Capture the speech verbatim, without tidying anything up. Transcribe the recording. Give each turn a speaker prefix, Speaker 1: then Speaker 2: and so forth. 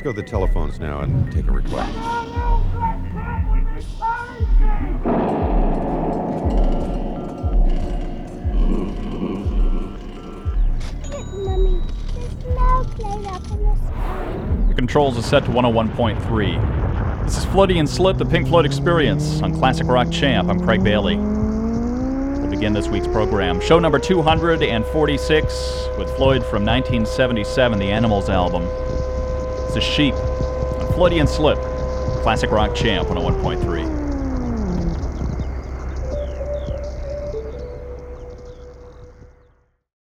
Speaker 1: go to the telephones now and take a request.
Speaker 2: Mummy, there's no plane up in the sky.
Speaker 3: The controls are set to one oh one point three. This is Floaty and Slip, the Pink Floyd Experience on Classic Rock Champ. I'm Craig Bailey. We'll begin this week's program. Show number two hundred forty-six with Floyd from nineteen seventy-seven, the Animals album. This is Sheep on Floaty and Slip, Classic Rock Champ one oh one point three.